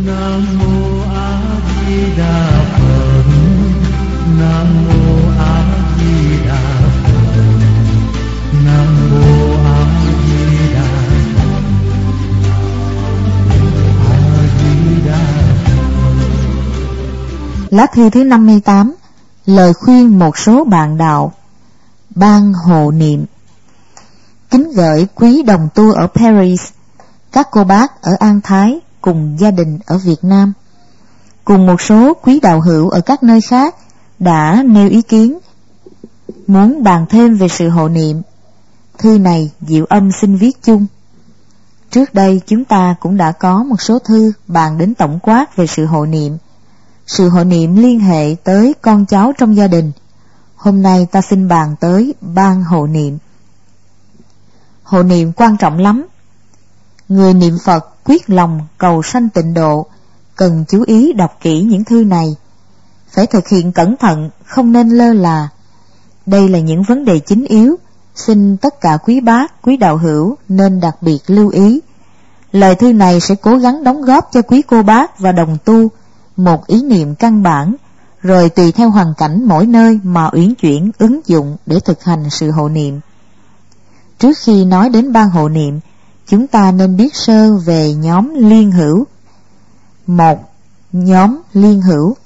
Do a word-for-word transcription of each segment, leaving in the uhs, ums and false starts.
Nam mô A Di Đà Phật. Nam mô A Di Đà Phật. Nam mô A Di Đà Phật. A Di Đà Phật. Lá thư thứ năm mươi tám. Lời khuyên một số bạn đạo. Ban hộ niệm. Kính gửi quý đồng tu ở Paris, các cô bác ở An Thái cùng gia đình ở Việt Nam, cùng một số quý đạo hữu ở các nơi khác đã nêu ý kiến muốn bàn thêm về sự hộ niệm. Thư này Diệu Âm xin viết chung. Trước đây chúng ta cũng đã có một số thư bàn đến tổng quát về sự hộ niệm. Sự hộ niệm liên hệ tới con cháu trong gia đình. Hôm nay ta xin bàn tới ban hộ niệm. Hộ niệm quan trọng lắm. Người niệm Phật quyết lòng cầu sanh tịnh độ cần chú ý đọc kỹ những thư này, phải thực hiện cẩn thận, không nên lơ là. Đây là những vấn đề chính yếu, xin tất cả quý bác, quý đạo hữu nên đặc biệt lưu ý. Lời thư này sẽ cố gắng đóng góp cho quý cô bác và đồng tu một ý niệm căn bản, rồi tùy theo hoàn cảnh mỗi nơi mà uyển chuyển ứng dụng để thực hành sự hộ niệm. Trước khi nói đến ban hộ niệm, chúng ta nên biết sơ về nhóm liên hữu. Một, nhóm liên hữu,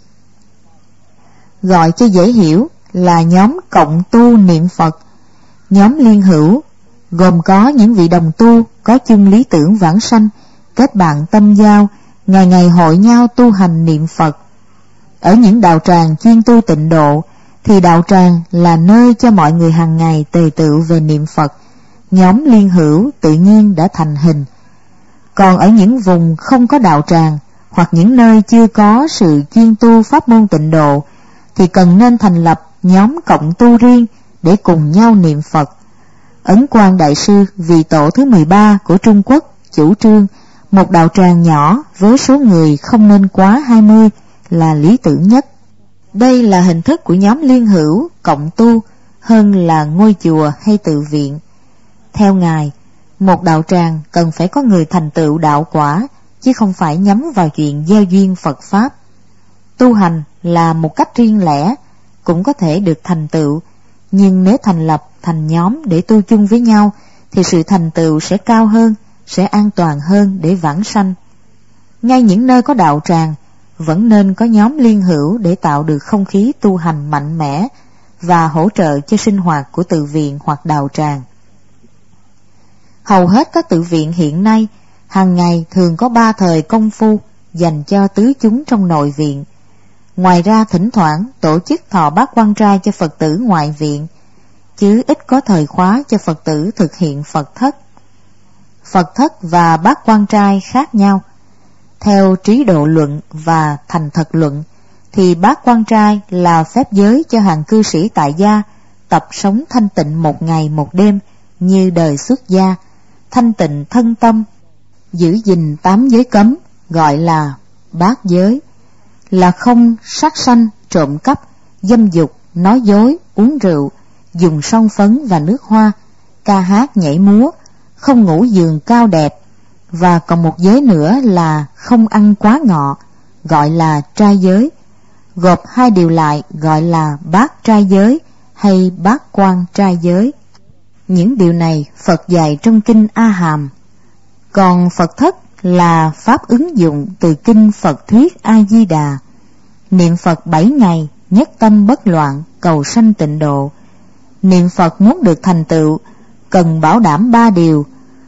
gọi cho dễ hiểu là nhóm cộng tu niệm Phật. Nhóm liên hữu gồm có những vị đồng tu có chung lý tưởng vãng sanh, kết bạn tâm giao, ngày ngày hội nhau tu hành niệm Phật. Ở những đạo tràng chuyên tu tịnh độ thì đạo tràng là nơi cho mọi người hàng ngày tề tựu về niệm Phật. Nhóm liên hữu tự nhiên đã thành hình. Còn ở những vùng không có đạo tràng hoặc những nơi chưa có sự chuyên tu pháp môn tịnh độ thì cần nên thành lập nhóm cộng tu riêng để cùng nhau niệm Phật. Ấn Quang Đại Sư, vị tổ thứ mười ba của Trung Quốc, chủ trương một đạo tràng nhỏ với số người không nên quá hai mươi là lý tưởng nhất. Đây là hình thức của nhóm liên hữu cộng tu hơn là ngôi chùa hay tự viện. Theo Ngài, một đạo tràng cần phải có người thành tựu đạo quả, chứ không phải nhắm vào chuyện gieo duyên Phật Pháp. Tu hành là một cách riêng lẻ, cũng có thể được thành tựu, nhưng nếu thành lập thành nhóm để tu chung với nhau, thì sự thành tựu sẽ cao hơn, sẽ an toàn hơn để vãng sanh. Ngay những nơi có đạo tràng, vẫn nên có nhóm liên hữu để tạo được không khí tu hành mạnh mẽ và hỗ trợ cho sinh hoạt của tự viện hoặc đạo tràng. Hầu hết các tự viện hiện nay, hàng ngày thường có ba thời công phu dành cho tứ chúng trong nội viện. Ngoài ra thỉnh thoảng tổ chức thọ bát quan trai cho Phật tử ngoại viện, chứ ít có thời khóa cho Phật tử thực hiện Phật thất. Phật thất và bát quan trai khác nhau. Theo trí độ luận và thành thật luận, thì bát quan trai là phép giới cho hàng cư sĩ tại gia tập sống thanh tịnh một ngày một đêm như đời xuất gia, thanh tịnh thân tâm, giữ gìn tám giới cấm, gọi là bát giới, là không sát sanh, trộm cắp, dâm dục, nói dối, uống rượu, dùng son phấn và nước hoa, ca hát nhảy múa, không ngủ giường cao đẹp, và còn một giới nữa là không ăn quá ngọ, gọi là trai giới. Gộp hai điều lại gọi là bát trai giới hay bát quan trai giới. Những điều này Phật dạy trong kinh A Hàm. Còn Phật thất là pháp ứng dụng từ kinh Phật thuyết A Di Đà. Niệm Phật bảy ngày, nhất tâm bất loạn, cầu sanh tịnh độ. Niệm Phật muốn được thành tựu cần bảo đảm ba điều: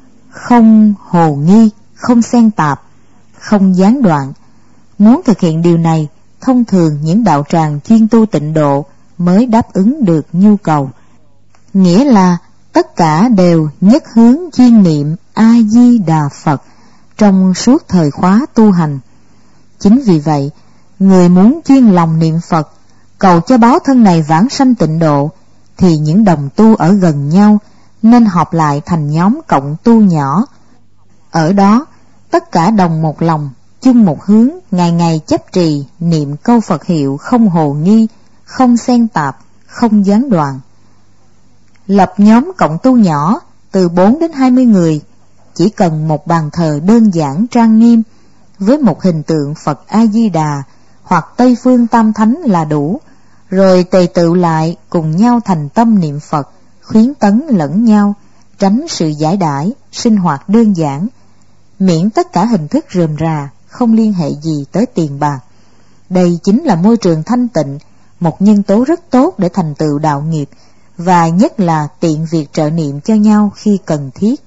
không hồ nghi, không xen tạp, không gián đoạn. Muốn thực hiện điều này, thông thường những đạo tràng chuyên tu tịnh độ mới đáp ứng được nhu cầu. Nghĩa là tất cả đều nhất hướng chuyên niệm A Di Đà Phật trong suốt thời khóa tu hành. Chính vì vậy, người muốn chuyên lòng niệm Phật, cầu cho báo thân này vãng sanh tịnh độ, thì những đồng tu ở gần nhau nên họp lại thành nhóm cộng tu nhỏ. Ở đó, tất cả đồng một lòng, chung một hướng, ngày ngày chấp trì niệm câu Phật hiệu không hồ nghi, không xen tạp, không gián đoạn. Lập nhóm cộng tu nhỏ từ bốn đến hai mươi người, chỉ cần một bàn thờ đơn giản trang nghiêm với một hình tượng Phật A-di-đà hoặc Tây Phương Tam Thánh là đủ, rồi tề tựu lại cùng nhau thành tâm niệm Phật, khuyến tấn lẫn nhau, tránh sự giải đãi, sinh hoạt đơn giản, miễn tất cả hình thức rườm rà, không liên hệ gì tới tiền bạc. Đây chính là môi trường thanh tịnh, một nhân tố rất tốt để thành tựu đạo nghiệp, và nhất là tiện việc trợ niệm cho nhau khi cần thiết.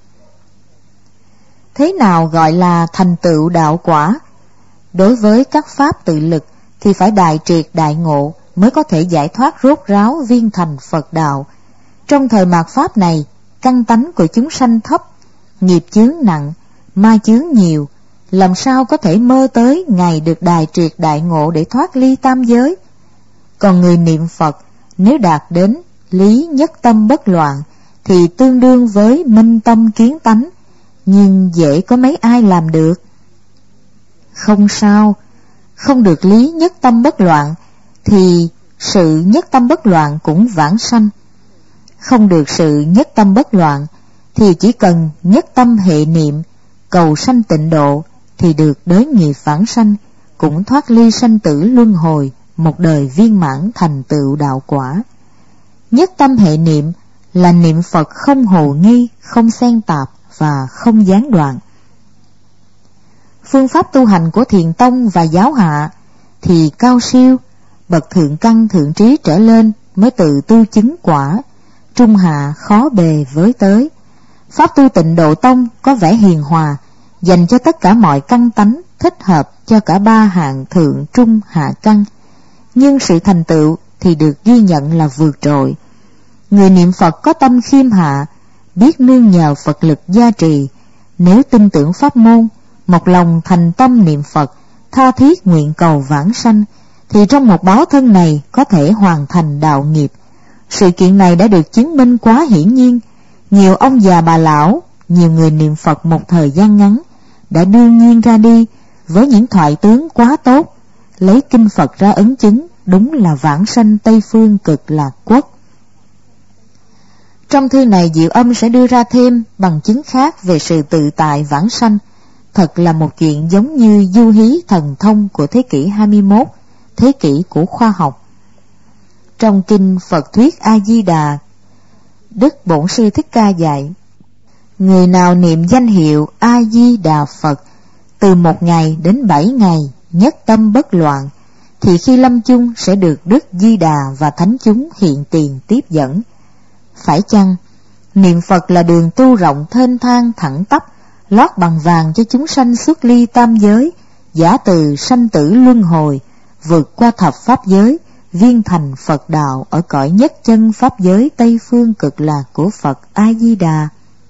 Thế nào gọi là thành tựu đạo quả? Đối với các pháp tự lực thì phải đại triệt đại ngộ mới có thể giải thoát rốt ráo viên thành Phật đạo. Trong thời mạt pháp này, căn tánh của chúng sanh thấp, nghiệp chướng nặng, ma chướng nhiều, làm sao có thể mơ tới ngày được đại triệt đại ngộ để thoát ly tam giới? Còn người niệm Phật nếu đạt đến lý nhất tâm bất loạn thì tương đương với minh tâm kiến tánh, nhưng dễ có mấy ai làm được. Không sao, không được lý nhất tâm bất loạn thì sự nhất tâm bất loạn cũng vãng sanh. Không được sự nhất tâm bất loạn thì chỉ cần nhất tâm hệ niệm, cầu sanh tịnh độ thì được đới nghiệp vãng sanh, cũng thoát ly sanh tử luân hồi, một đời viên mãn thành tựu đạo quả. Nhất tâm hệ niệm là niệm Phật không hồ nghi, không xen tạp và không gián đoạn. Phương pháp tu hành của Thiền Tông và Giáo Hạ thì cao siêu, bậc thượng căn thượng trí trở lên mới tự tu chứng quả, trung hạ khó bề với tới. Pháp tu Tịnh Độ Tông có vẻ hiền hòa, dành cho tất cả mọi căn tánh, thích hợp cho cả ba hạng thượng trung hạ căn, nhưng sự thành tựu thì được ghi nhận là vượt trội. Người niệm Phật có tâm khiêm hạ, biết nương nhờ Phật lực gia trì, nếu tin tưởng pháp môn, một lòng thành tâm niệm Phật, tha thiết nguyện cầu vãng sanh, thì trong một báo thân này có thể hoàn thành đạo nghiệp. Sự kiện này đã được chứng minh quá hiển nhiên. Nhiều ông già bà lão, nhiều người niệm Phật một thời gian ngắn đã đương nhiên ra đi với những thoại tướng quá tốt, lấy kinh Phật ra ấn chứng, đúng là vãng sanh Tây Phương Cực Lạc Quốc. Trong thư này Diệu Âm sẽ đưa ra thêm bằng chứng khác về sự tự tại vãng sanh. Thật là một chuyện giống như du hí thần thông của thế kỷ hai mươi mốt, thế kỷ của khoa học. Trong kinh Phật Thuyết A-di-đà, Đức Bổn Sư Thích Ca dạy: người nào niệm danh hiệu A-di-đà Phật từ một ngày đến bảy ngày nhất tâm bất loạn, thì khi lâm chung sẽ được Đức Di Đà và thánh chúng hiện tiền tiếp dẫn. Phải chăng niệm Phật là đường tu rộng thênh thang thẳng tắp, lót bằng vàng cho chúng sanh xuất ly tam giới, giả từ sanh tử luân hồi, vượt qua thập pháp giới, viên thành Phật đạo ở cõi nhất chân pháp giới Tây Phương Cực Lạc của Phật A-di-đà?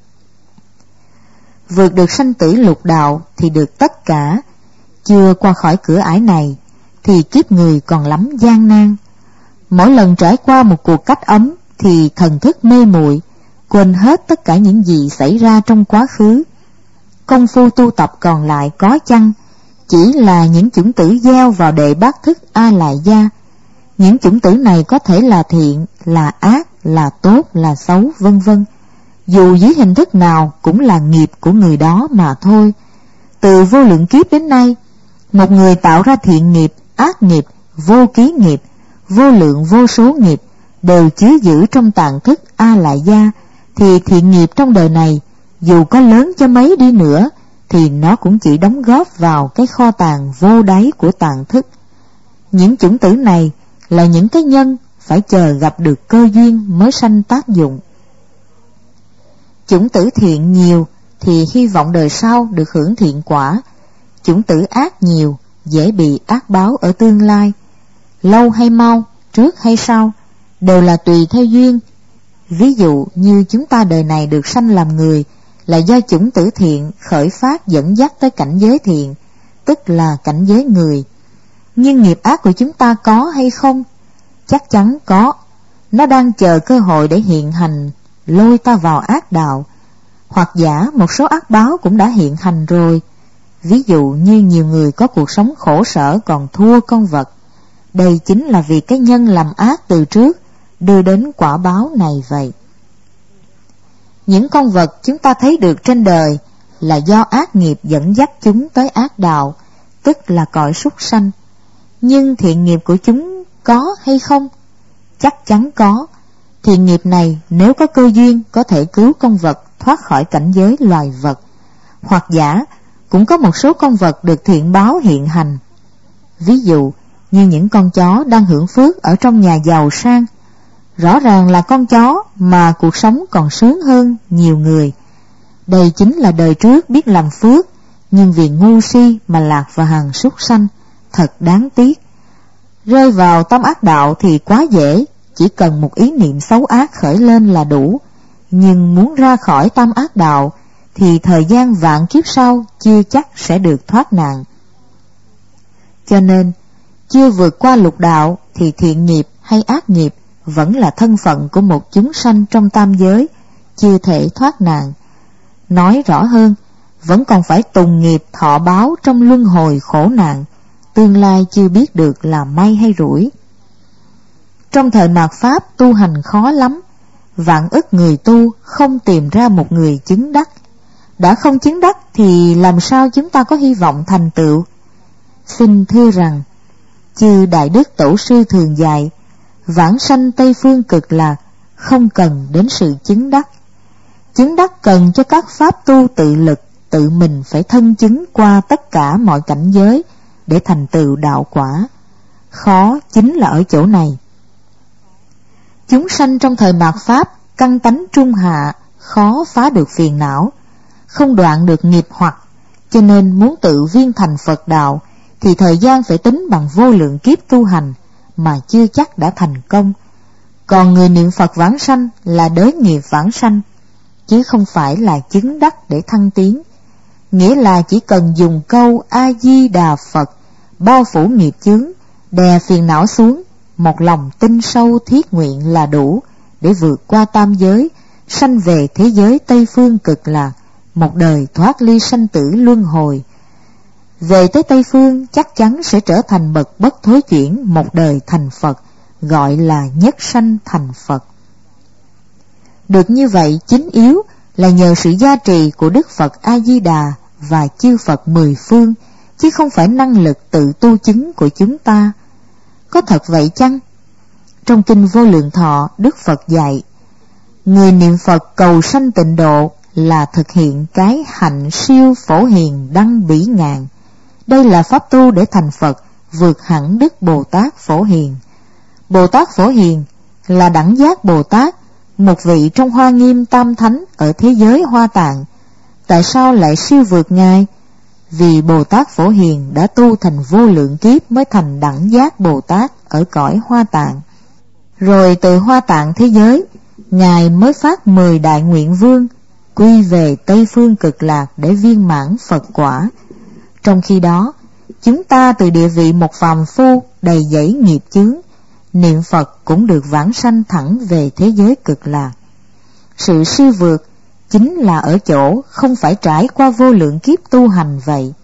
Vượt được sanh tử lục đạo thì được tất cả, chưa qua khỏi cửa ải này thì kiếp người còn lắm gian nan. Mỗi lần trải qua một cuộc cách ấm thì thần thức mê muội, quên hết tất cả những gì xảy ra trong quá khứ. Công phu tu tập còn lại có chăng chỉ là những chủng tử gieo vào đệ bát thức A Lại Gia. Những chủng tử này có thể là thiện, là ác, là tốt, là xấu, vân vân. Dù dưới hình thức nào cũng là nghiệp của người đó mà thôi. Từ vô lượng kiếp đến nay, một người tạo ra thiện nghiệp, ác nghiệp, vô ký nghiệp, vô lượng vô số nghiệp đều chứa giữ trong tạng thức A Lại Gia, thì thiện nghiệp trong đời này dù có lớn cho mấy đi nữa thì nó cũng chỉ đóng góp vào cái kho tàng vô đáy của tạng thức. Những chủng tử này là những cái nhân phải chờ gặp được cơ duyên mới sanh tác dụng. Chủng tử thiện nhiều thì hy vọng đời sau được hưởng thiện quả. Chủng tử ác nhiều dễ bị ác báo ở tương lai. Lâu hay mau, trước hay sau đều là tùy theo duyên. Ví dụ như chúng ta đời này được sanh làm người là do chủng tử thiện khởi phát dẫn dắt tới cảnh giới thiện, tức là cảnh giới người. Nhưng nghiệp ác của chúng ta có hay không? Chắc chắn có. Nó đang chờ cơ hội để hiện hành, lôi ta vào ác đạo. Hoặc giả một số ác báo cũng đã hiện hành rồi. Ví dụ như nhiều người có cuộc sống khổ sở còn thua con vật. Đây chính là vì cái nhân làm ác từ trước đưa đến quả báo này vậy. Những con vật chúng ta thấy được trên đời là do ác nghiệp dẫn dắt chúng tới ác đạo, tức là cõi súc sanh. Nhưng thiện nghiệp của chúng có hay không? Chắc chắn có. Thiện nghiệp này nếu có cơ duyên có thể cứu con vật thoát khỏi cảnh giới loài vật. Hoặc giả cũng có một số con vật được thiện báo hiện hành. Ví dụ như những con chó đang hưởng phước ở trong nhà giàu sang. Rõ ràng là con chó mà cuộc sống còn sướng hơn nhiều người. Đây chính là đời trước biết làm phước, nhưng vì ngu si mà lạc vào hàng súc sanh, thật đáng tiếc. Rơi vào tâm ác đạo thì quá dễ, chỉ cần một ý niệm xấu ác khởi lên là đủ. Nhưng muốn ra khỏi tâm ác đạo thì thời gian vạn kiếp sau chưa chắc sẽ được thoát nạn. Cho nên, chưa vượt qua lục đạo thì thiện nghiệp hay ác nghiệp vẫn là thân phận của một chúng sanh trong tam giới, chưa thể thoát nạn. Nói rõ hơn, vẫn còn phải tùng nghiệp thọ báo trong luân hồi khổ nạn, tương lai chưa biết được là may hay rủi. Trong thời mạt Pháp tu hành khó lắm, vạn ức người tu không tìm ra một người chứng đắc. Đã không chứng đắc thì làm sao chúng ta có hy vọng thành tựu? Xin thưa rằng, chư Đại Đức Tổ Sư thường dạy, vãng sanh Tây Phương Cực Lạc không cần đến sự chứng đắc. Chứng đắc cần cho các pháp tu tự lực, tự mình phải thân chứng qua tất cả mọi cảnh giới để thành tựu đạo quả. Khó chính là ở chỗ này. Chúng sanh trong thời mạt Pháp căn tánh trung hạ, khó phá được phiền não, không đoạn được nghiệp hoặc, cho nên muốn tự viên thành Phật đạo thì thời gian phải tính bằng vô lượng kiếp tu hành mà chưa chắc đã thành công. Còn người niệm Phật vãng sanh là đới nghiệp vãng sanh, chứ không phải là chứng đắc để thăng tiến. Nghĩa là chỉ cần dùng câu A-di-đà Phật bao phủ nghiệp chướng, đè phiền não xuống, một lòng tin sâu thiết nguyện là đủ để vượt qua tam giới, sanh về thế giới Tây Phương Cực Lạc, một đời thoát ly sanh tử luân hồi. Về tới Tây Phương chắc chắn sẽ trở thành bậc bất thối chuyển, một đời thành Phật, gọi là nhất sanh thành Phật. Được như vậy chính yếu là nhờ sự gia trì của Đức Phật A-di-đà và chư Phật mười phương, chứ không phải năng lực tự tu chứng của chúng ta. Có thật vậy chăng? Trong Kinh Vô Lượng Thọ, Đức Phật dạy, người niệm Phật cầu sanh tịnh độ là thực hiện cái hạnh siêu phổ hiền đăng bỉ ngạn. Đây là pháp tu để thành Phật, vượt hẳn Đức Bồ Tát Phổ Hiền. Bồ Tát Phổ Hiền là đẳng giác Bồ Tát, một vị trong Hoa Nghiêm Tam Thánh ở thế giới Hoa Tạng. Tại sao lại siêu vượt Ngài? Vì Bồ Tát Phổ Hiền đã tu thành vô lượng kiếp mới thành đẳng giác Bồ Tát ở cõi Hoa Tạng. Rồi từ Hoa Tạng thế giới, Ngài mới phát mười đại nguyện vương, quy về Tây Phương Cực Lạc để viên mãn Phật quả. Trong khi đó, chúng ta từ địa vị một phàm phu đầy dẫy nghiệp chướng, niệm Phật cũng được vãng sanh thẳng về thế giới Cực Lạc. Sự siêu vượt chính là ở chỗ không phải trải qua vô lượng kiếp tu hành vậy.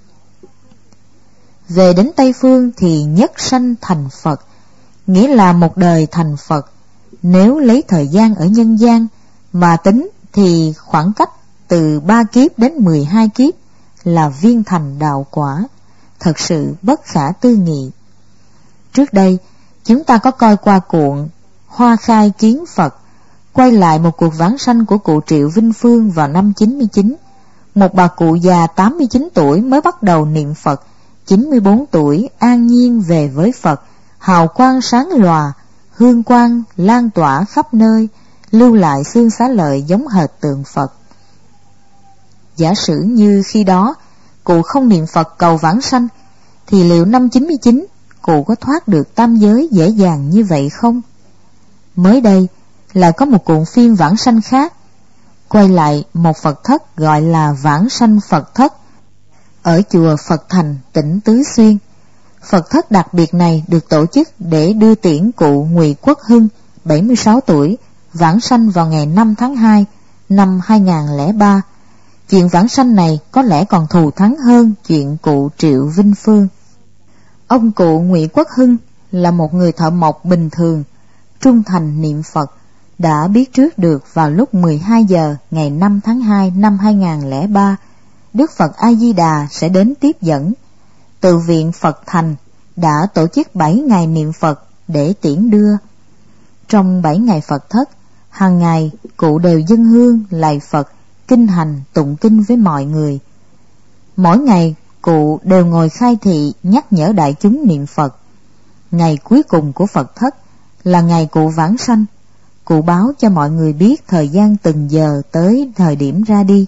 Về đến Tây Phương thì nhất sanh thành Phật, nghĩa là một đời thành Phật. Nếu lấy thời gian ở nhân gian mà tính thì khoảng cách từ ba kiếp đến mười hai kiếp là viên thành đạo quả, thật sự bất khả tư nghị. Trước đây, chúng ta có coi qua cuộn Hoa Khai Kiến Phật, quay lại một cuộc vãng sanh của cụ Triệu Vinh Phương vào năm chín mươi chín. Một bà cụ già tám mươi chín tuổi mới bắt đầu niệm Phật, chín mươi bốn tuổi an nhiên về với Phật, hào quang sáng lòa, hương quang lan tỏa khắp nơi, lưu lại xương xá lợi giống hệt tượng Phật. Giả sử như khi đó cụ không niệm Phật cầu vãng sanh, thì liệu năm chín mươi chín cụ có thoát được tam giới dễ dàng như vậy không? Mới đây lại có một cuộn phim vãng sanh khác, quay lại một Phật thất gọi là Vãng Sanh Phật Thất ở chùa Phật Thành, tỉnh Tứ Xuyên. Phật thất đặc biệt này được tổ chức để đưa tiễn cụ Ngụy Quốc Hưng, bảy mươi sáu tuổi, vãng sanh vào ngày năm tháng hai năm hai nghìn không trăm lẻ ba. Chuyện vãng sanh này có lẽ còn thù thắng hơn chuyện cụ Triệu Vinh Phương. Ông cụ Ngụy Quốc Hưng là một người thợ mộc bình thường, trung thành niệm Phật, đã biết trước được vào lúc mười hai giờ ngày năm tháng hai năm hai nghìn không trăm lẻ ba, Đức Phật A-di-đà sẽ đến tiếp dẫn. Tự viện Phật Thành đã tổ chức bảy ngày niệm Phật để tiễn đưa. Trong bảy ngày Phật thất, hàng ngày cụ đều dâng hương lạy Phật, kinh hành tụng kinh với mọi người. Mỗi ngày cụ đều ngồi khai thị nhắc nhở đại chúng niệm Phật. Ngày cuối cùng của Phật thất là ngày cụ vãng sanh. Cụ báo cho mọi người biết thời gian từng giờ tới thời điểm ra đi.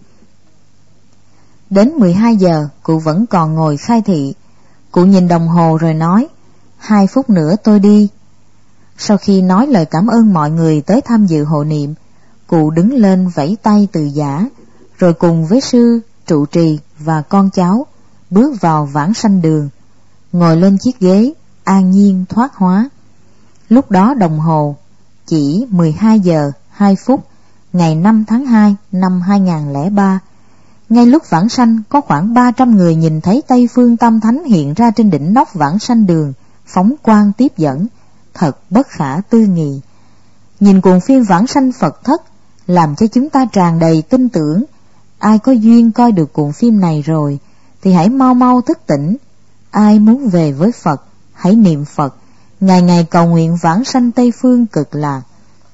Đến mười hai giờ cụ vẫn còn ngồi khai thị. Cụ nhìn đồng hồ rồi nói: Hai phút nữa tôi đi. Sau khi nói lời cảm ơn mọi người tới tham dự hộ niệm, cụ đứng lên vẫy tay từ giã, rồi cùng với sư, trụ trì và con cháu bước vào vãng sanh đường, ngồi lên chiếc ghế an nhiên thoát hóa. Lúc đó đồng hồ chỉ mười hai giờ hai phút ngày năm tháng hai năm hai nghìn không trăm lẻ ba. Ngay lúc vãng sanh, có khoảng ba trăm người nhìn thấy Tây Phương Tam Thánh hiện ra trên đỉnh nóc vãng sanh đường, phóng quang tiếp dẫn, thật bất khả tư nghị. Nhìn cuộn phim vãng sanh Phật thất làm cho chúng ta tràn đầy tin tưởng. Ai có duyên coi được cuộn phim này rồi thì hãy mau mau thức tỉnh. Ai muốn về với Phật, hãy niệm Phật, ngày ngày cầu nguyện vãng sanh Tây Phương cực lạc.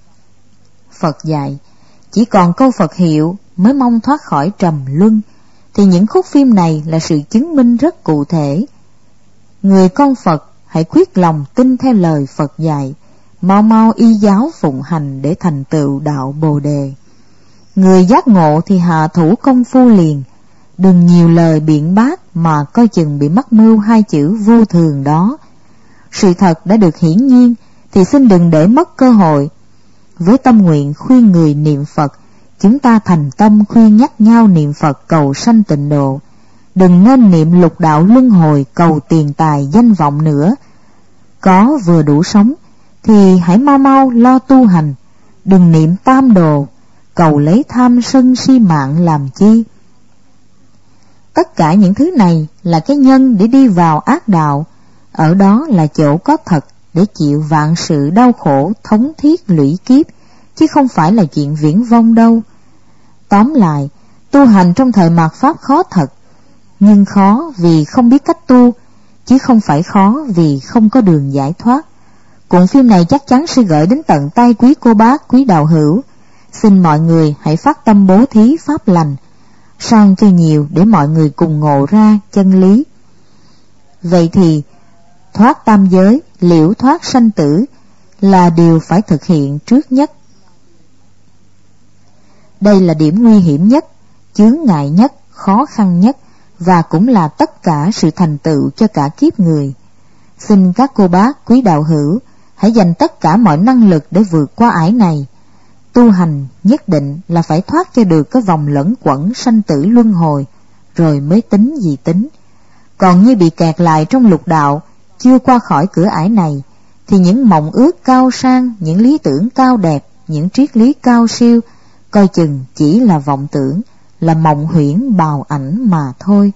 Phật dạy, chỉ còn câu Phật hiệu mới mong thoát khỏi trầm luân, thì những khúc phim này là sự chứng minh rất cụ thể. Người con Phật hãy quyết lòng tin theo lời Phật dạy, mau mau y giáo phụng hành để thành tựu đạo Bồ Đề. Người giác ngộ thì hạ thủ công phu liền, đừng nhiều lời biện bác mà coi chừng bị mắc mưu hai chữ vô thường đó. Sự thật đã được hiển nhiên thì xin đừng để mất cơ hội. Với tâm nguyện khuyên người niệm Phật, chúng ta thành tâm khuyên nhắc nhau niệm Phật cầu sanh tịnh độ. Đừng nên niệm lục đạo luân hồi cầu tiền tài danh vọng nữa. Có vừa đủ sống thì hãy mau mau lo tu hành. Đừng niệm tam đồ, cầu lấy tham sân si mạng làm chi. Tất cả những thứ này là cái nhân để đi vào ác đạo. Ở đó là chỗ có thật để chịu vạn sự đau khổ thống thiết lũy kiếp, chứ không phải là chuyện viển vông đâu. Tóm lại, tu hành trong thời mạt Pháp khó thật, nhưng khó vì không biết cách tu, chứ không phải khó vì không có đường giải thoát. Cuộn phim này chắc chắn sẽ gửi đến tận tay quý cô bác, quý đạo hữu. Xin mọi người hãy phát tâm bố thí pháp lành, sang cho nhiều để mọi người cùng ngộ ra chân lý. Vậy thì thoát tam giới, liễu thoát sanh tử là điều phải thực hiện trước nhất. Đây là điểm nguy hiểm nhất, chướng ngại nhất, khó khăn nhất, và cũng là tất cả sự thành tựu cho cả kiếp người. Xin các cô bác, quý đạo hữu hãy dành tất cả mọi năng lực để vượt qua ải này. Tu hành nhất định là phải thoát cho được cái vòng lẫn quẩn sanh tử luân hồi, rồi mới tính gì tính. Còn như bị kẹt lại trong lục đạo, chưa qua khỏi cửa ải này, thì những mộng ước cao sang, những lý tưởng cao đẹp, những triết lý cao siêu, coi chừng chỉ là vọng tưởng, là mộng huyễn bào ảnh mà thôi.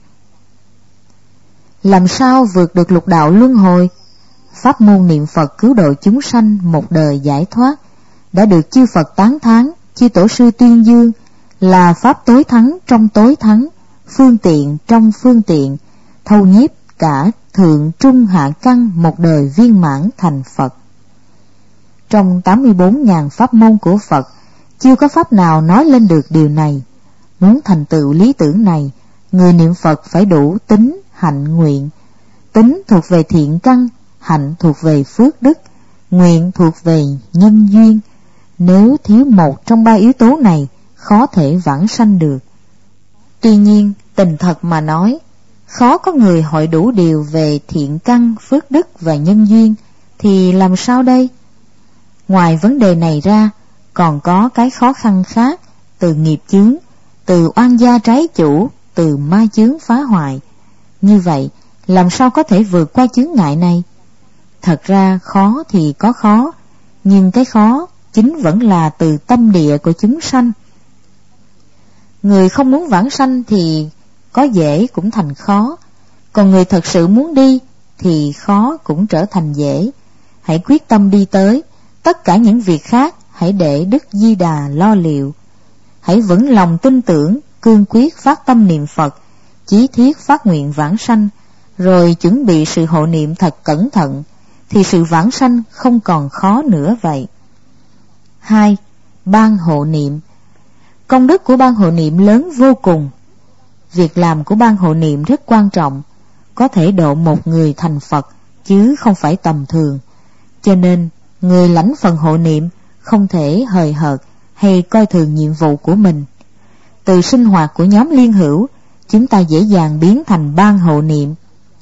Làm sao vượt được lục đạo luân hồi? Pháp môn niệm Phật cứu độ chúng sanh một đời giải thoát đã được chư Phật tán thán, chư tổ sư tuyên dương là pháp tối thắng trong tối thắng, phương tiện trong phương tiện, thâu nhiếp cả thượng trung hạ căn một đời viên mãn thành Phật. Trong tám mươi bốn nghìn pháp môn của Phật, chưa có pháp nào nói lên được điều này. Muốn thành tựu lý tưởng này, người niệm Phật phải đủ tín, hạnh, nguyện. Tín thuộc về thiện căn, hạnh thuộc về phước đức, nguyện thuộc về nhân duyên. Nếu thiếu một trong ba yếu tố này, khó thể vãng sanh được. Tuy nhiên, tình thật mà nói, khó có người hội đủ điều về thiện căn, phước đức và nhân duyên, thì làm sao đây? Ngoài vấn đề này ra, còn có cái khó khăn khác, từ nghiệp chướng, từ oan gia trái chủ, từ ma chướng phá hoại. Như vậy, làm sao có thể vượt qua chướng ngại này? Thật ra khó thì có khó, nhưng cái khó chính vẫn là từ tâm địa của chúng sanh. Người không muốn vãng sanh thì có dễ cũng thành khó, còn người thật sự muốn đi thì khó cũng trở thành dễ. Hãy quyết tâm đi tới, tất cả những việc khác hãy để Đức Di Đà lo liệu. Hãy vững lòng tin tưởng, cương quyết phát tâm niệm Phật, chí thiết phát nguyện vãng sanh, rồi chuẩn bị sự hộ niệm thật cẩn thận, thì sự vãng sanh không còn khó nữa vậy. Hai, ban hộ niệm. Công đức của ban hộ niệm lớn vô cùng. Việc làm của ban hộ niệm rất quan trọng, có thể độ một người thành Phật, chứ không phải tầm thường. Cho nên, người lãnh phần hộ niệm không thể hời hợt hay coi thường nhiệm vụ của mình. Từ sinh hoạt của nhóm liên hữu, chúng ta dễ dàng biến thành ban hộ niệm.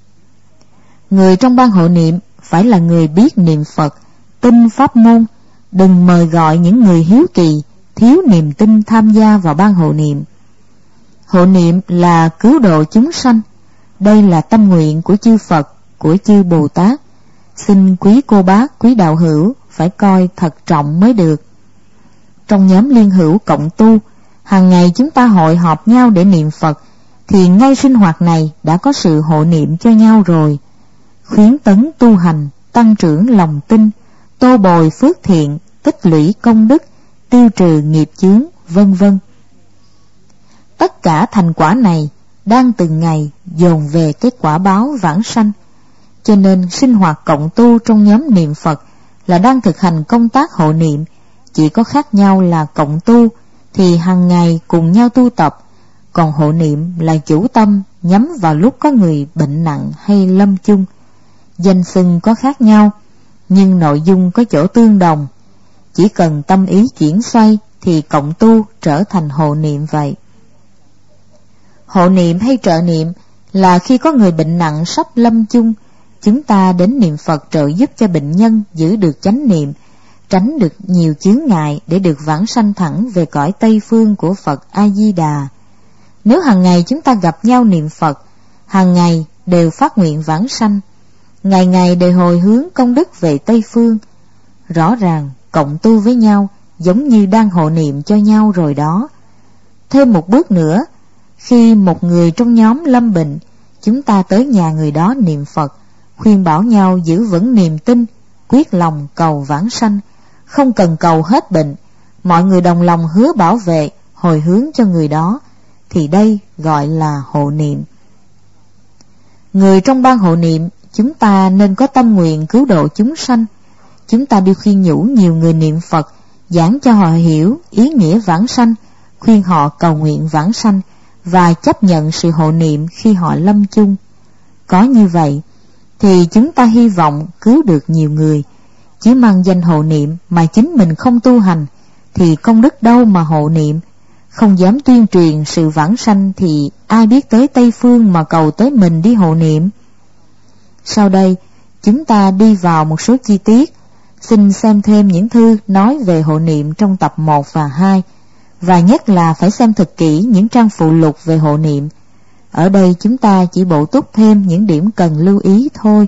Người trong ban hộ niệm phải là người biết niệm Phật, tin pháp môn, đừng mời gọi những người hiếu kỳ, thiếu niềm tin tham gia vào ban hộ niệm. Hộ niệm là cứu độ chúng sanh, đây là tâm nguyện của chư Phật, của chư Bồ Tát. Xin quý cô bác, quý đạo hữu phải coi thật trọng mới được. Trong nhóm liên hữu cộng tu, hàng ngày chúng ta hội họp nhau để niệm Phật, thì ngay sinh hoạt này đã có sự hộ niệm cho nhau rồi. Khuyến tấn tu hành, tăng trưởng lòng tin, tô bồi phước thiện, tích lũy công đức, tiêu trừ nghiệp chướng, vân vân. Tất cả thành quả này đang từng ngày dồn về cái quả báo vãng sanh. Cho nên sinh hoạt cộng tu trong nhóm niệm Phật là đang thực hành công tác hộ niệm, chỉ có khác nhau là cộng tu thì hàng ngày cùng nhau tu tập, còn hộ niệm là chủ tâm nhắm vào lúc có người bệnh nặng hay lâm chung. Danh xưng có khác nhau, nhưng nội dung có chỗ tương đồng. Chỉ cần tâm ý chuyển xoay thì cộng tu trở thành hộ niệm vậy. Hộ niệm hay trợ niệm là khi có người bệnh nặng sắp lâm chung, chúng ta đến niệm Phật trợ giúp cho bệnh nhân giữ được chánh niệm, tránh được nhiều chướng ngại để được vãng sanh thẳng về cõi Tây Phương của Phật A-di-đà. Nếu hàng ngày chúng ta gặp nhau niệm Phật, hàng ngày đều phát nguyện vãng sanh, ngày ngày đều hồi hướng công đức về Tây Phương, rõ ràng cộng tu với nhau giống như đang hộ niệm cho nhau rồi đó. Thêm một bước nữa, khi một người trong nhóm lâm bệnh, chúng ta tới nhà người đó niệm Phật, khuyên bảo nhau giữ vững niềm tin, quyết lòng cầu vãng sanh, không cần cầu hết bệnh, mọi người đồng lòng hứa bảo vệ, hồi hướng cho người đó, thì đây gọi là hộ niệm. Người trong ban hộ niệm, chúng ta nên có tâm nguyện cứu độ chúng sanh. Chúng ta đi khuyên nhủ nhiều người niệm Phật, giảng cho họ hiểu ý nghĩa vãng sanh, khuyên họ cầu nguyện vãng sanh và chấp nhận sự hộ niệm khi họ lâm chung. Có như vậy thì chúng ta hy vọng cứu được nhiều người. Chỉ mang danh hộ niệm mà chính mình không tu hành thì công đức đâu mà hộ niệm. Không dám tuyên truyền sự vãng sanh thì ai biết tới Tây Phương mà cầu tới mình đi hộ niệm. Sau đây chúng ta đi vào một số chi tiết. Xin xem thêm những thư nói về hộ niệm trong tập một và hai, và nhất là phải xem thật kỹ những trang phụ lục về hộ niệm. Ở đây chúng ta chỉ bổ túc thêm những điểm cần lưu ý thôi.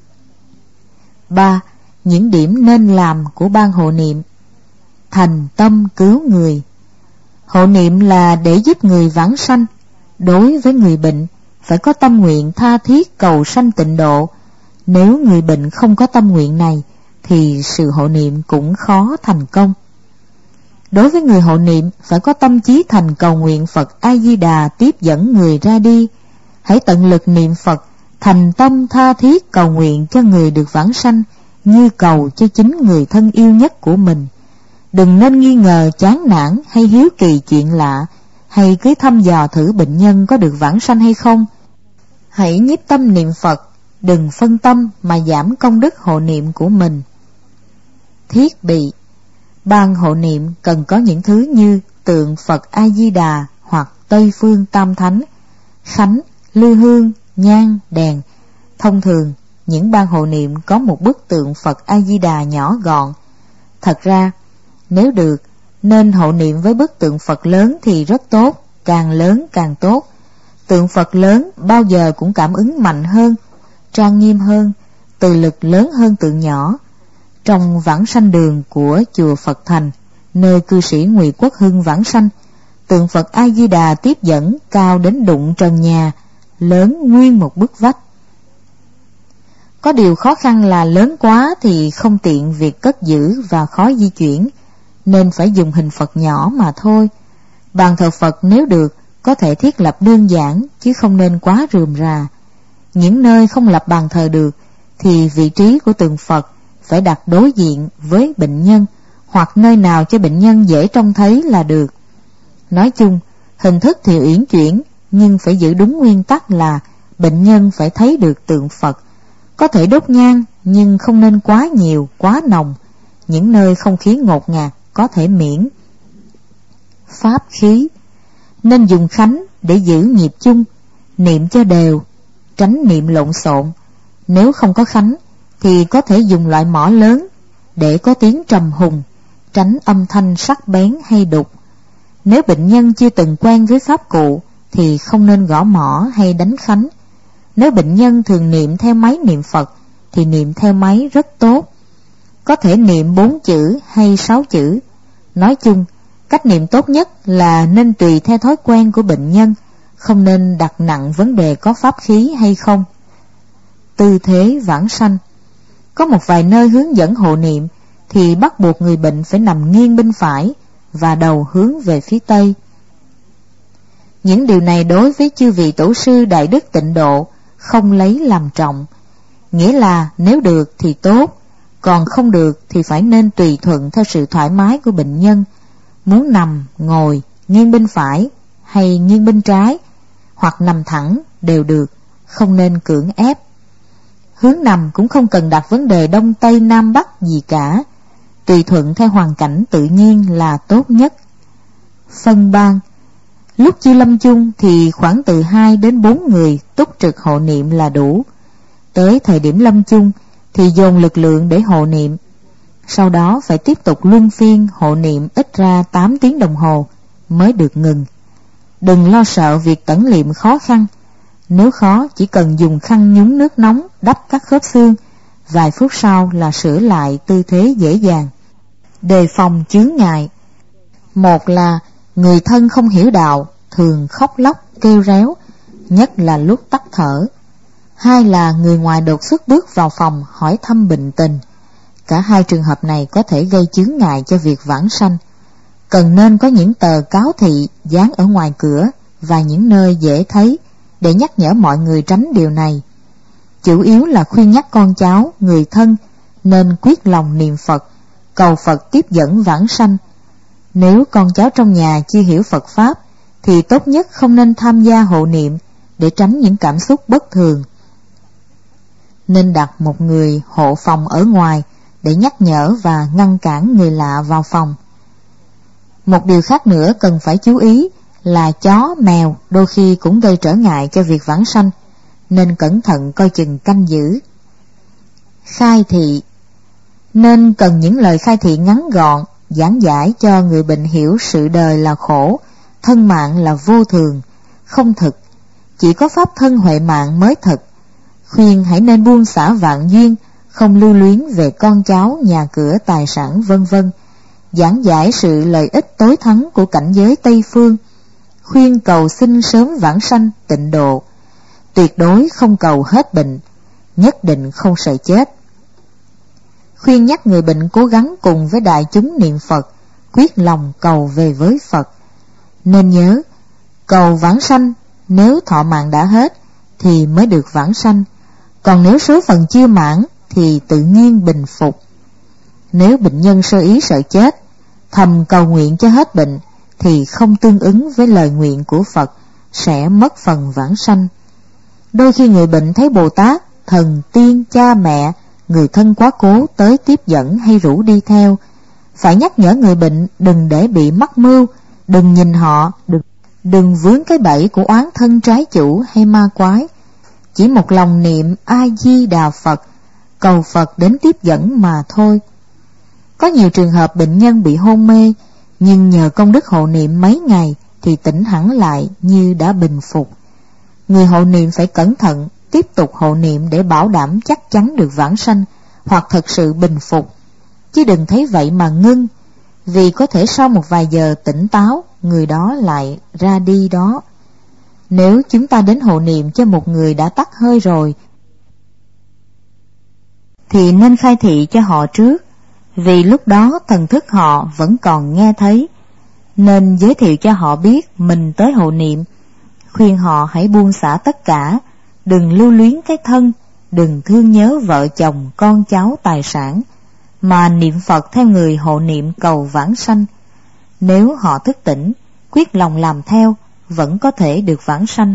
Ba. Những điểm nên làm của ban hộ niệm. Thành tâm cứu người. Hộ niệm là để giúp người vãng sanh. Đối với người bệnh, phải có tâm nguyện tha thiết cầu sanh tịnh độ. Nếu người bệnh không có tâm nguyện này, thì sự hộ niệm cũng khó thành công. Đối với người hộ niệm, phải có tâm chí thành cầu nguyện Phật A-di-đà tiếp dẫn người ra đi. Hãy tận lực niệm Phật, thành tâm tha thiết cầu nguyện cho người được vãng sanh, như cầu cho chính người thân yêu nhất của mình. Đừng nên nghi ngờ, chán nản hay hiếu kỳ chuyện lạ, hay cứ thăm dò thử bệnh nhân có được vãng sanh hay không. Hãy nhiếp tâm niệm Phật, đừng phân tâm mà giảm công đức hộ niệm của mình. Thiết bị. Ban hộ niệm cần có những thứ như tượng Phật A-di-đà hoặc Tây Phương Tam Thánh, khánh, lư hương, nhang, đèn. Thông thường, những ban hộ niệm có một bức tượng Phật A-di-đà nhỏ gọn. Thật ra, nếu được, nên hộ niệm với bức tượng Phật lớn thì rất tốt, càng lớn càng tốt. Tượng Phật lớn bao giờ cũng cảm ứng mạnh hơn, trang nghiêm hơn, từ lực lớn hơn tượng nhỏ. Trong vãng sanh đường của chùa Phật Thành, nơi cư sĩ Ngụy Quốc Hưng vãng sanh, tượng Phật A-di-đà tiếp dẫn cao đến đụng trần nhà, lớn nguyên một bức vách. Có điều khó khăn là lớn quá thì không tiện việc cất giữ và khó di chuyển, nên phải dùng hình Phật nhỏ mà thôi. Bàn thờ Phật nếu được, có thể thiết lập đơn giản chứ không nên quá rườm rà. Những nơi không lập bàn thờ được thì vị trí của tượng Phật phải đặt đối diện với bệnh nhân, hoặc nơi nào cho bệnh nhân dễ trông thấy là được. Nói chung, hình thức thì uyển chuyển, nhưng phải giữ đúng nguyên tắc là bệnh nhân phải thấy được tượng Phật. Có thể đốt nhang, nhưng không nên quá nhiều, quá nồng. Những nơi không khí ngột ngạt có thể miễn. Pháp khí nên dùng khánh để giữ nhịp chung, niệm cho đều, tránh niệm lộn xộn. Nếu không có khánh thì có thể dùng loại mõ lớn để có tiếng trầm hùng, tránh âm thanh sắc bén hay đục. Nếu bệnh nhân chưa từng quen với pháp cụ thì không nên gõ mõ hay đánh khánh. Nếu bệnh nhân thường niệm theo máy niệm Phật thì niệm theo máy rất tốt. Có thể niệm bốn chữ hay sáu chữ. Nói chung, cách niệm tốt nhất là nên tùy theo thói quen của bệnh nhân, không nên đặt nặng vấn đề có pháp khí hay không. Tư thế vãng sanh. Có một vài nơi hướng dẫn hộ niệm thì bắt buộc người bệnh phải nằm nghiêng bên phải và đầu hướng về phía tây. Những điều này đối với chư vị tổ sư đại đức tịnh độ không lấy làm trọng. Nghĩa là nếu được thì tốt, còn không được thì phải nên tùy thuận theo sự thoải mái của bệnh nhân. Muốn nằm, ngồi, nghiêng bên phải hay nghiêng bên trái, hoặc nằm thẳng đều được, không nên cưỡng ép. Hướng nằm cũng không cần đặt vấn đề đông tây nam bắc gì cả, tùy thuận theo hoàn cảnh tự nhiên là tốt nhất. Phân ban. Lúc chưa lâm chung thì khoảng từ hai đến bốn người túc trực hộ niệm là đủ. Tới thời điểm lâm chung thì dồn lực lượng để hộ niệm. Sau đó phải tiếp tục luân phiên hộ niệm ít ra tám tiếng đồng hồ mới được ngừng. Đừng lo sợ việc tẩn liệm khó khăn. Nếu khó, chỉ cần dùng khăn nhúng nước nóng đắp các khớp xương, vài phút sau là sửa lại tư thế dễ dàng. Đề phòng chướng ngại. Một là người thân không hiểu đạo, thường khóc lóc, kêu réo, nhất là lúc tắt thở. Hai là người ngoài đột xuất bước vào phòng hỏi thăm bệnh tình. Cả hai trường hợp này có thể gây chướng ngại cho việc vãng sanh. Cần nên có những tờ cáo thị dán ở ngoài cửa và những nơi dễ thấy để nhắc nhở mọi người tránh điều này. Chủ yếu là khuyên nhắc con cháu, người thân nên quyết lòng niệm Phật, cầu Phật tiếp dẫn vãng sanh. Nếu con cháu trong nhà chưa hiểu Phật Pháp thì tốt nhất không nên tham gia hộ niệm để tránh những cảm xúc bất thường. Nên đặt một người hộ phòng ở ngoài để nhắc nhở và ngăn cản người lạ vào phòng. Một điều khác nữa cần phải chú ý là chó, mèo đôi khi cũng gây trở ngại cho việc vãng sanh, nên cẩn thận coi chừng canh giữ. Khai thị. Nên cần những lời khai thị ngắn gọn, giảng giải cho người bệnh hiểu sự đời là khổ, thân mạng là vô thường, không thực, chỉ có pháp thân huệ mạng mới thực. Khuyên hãy nên buông xả vạn duyên, không lưu luyến về con cháu, nhà cửa, tài sản vân vân. Giảng giải sự lợi ích tối thắng của cảnh giới Tây Phương. Khuyên cầu xin sớm vãng sanh tịnh độ. Tuyệt đối không cầu hết bệnh, nhất định không sợ chết. Khuyên nhắc người bệnh cố gắng cùng với đại chúng niệm Phật, quyết lòng cầu về với Phật. Nên nhớ, cầu vãng sanh nếu thọ mạng đã hết thì mới được vãng sanh, còn nếu số phận chưa mãn thì tự nhiên bình phục. Nếu bệnh nhân sơ ý sợ chết, thầm cầu nguyện cho hết bệnh thì không tương ứng với lời nguyện của Phật, sẽ mất phần vãng sanh. Đôi khi người bệnh thấy Bồ Tát, thần tiên, cha mẹ, người thân quá cố tới tiếp dẫn hay rủ đi theo, phải nhắc nhở người bệnh đừng để bị mắc mưu, đừng nhìn họ, đừng, đừng vướng cái bẫy của oán thân trái chủ hay ma quái. Chỉ một lòng niệm A-di-đà Phật, cầu Phật đến tiếp dẫn mà thôi. Có nhiều trường hợp bệnh nhân bị hôn mê, nhưng nhờ công đức hộ niệm mấy ngày thì tỉnh hẳn lại như đã bình phục. Người hộ niệm phải cẩn thận, tiếp tục hộ niệm để bảo đảm chắc chắn được vãng sanh hoặc thật sự bình phục, chứ đừng thấy vậy mà ngưng, vì có thể sau một vài giờ tỉnh táo, người đó lại ra đi đó. Nếu chúng ta đến hộ niệm cho một người đã tắt hơi rồi thì nên khai thị cho họ trước, vì lúc đó thần thức họ vẫn còn nghe thấy. Nên giới thiệu cho họ biết mình tới hộ niệm, khuyên họ hãy buông xả tất cả, đừng lưu luyến cái thân, đừng thương nhớ vợ chồng, con cháu, tài sản, mà niệm Phật theo người hộ niệm cầu vãng sanh. Nếu họ thức tỉnh, quyết lòng làm theo, vẫn có thể được vãng sanh.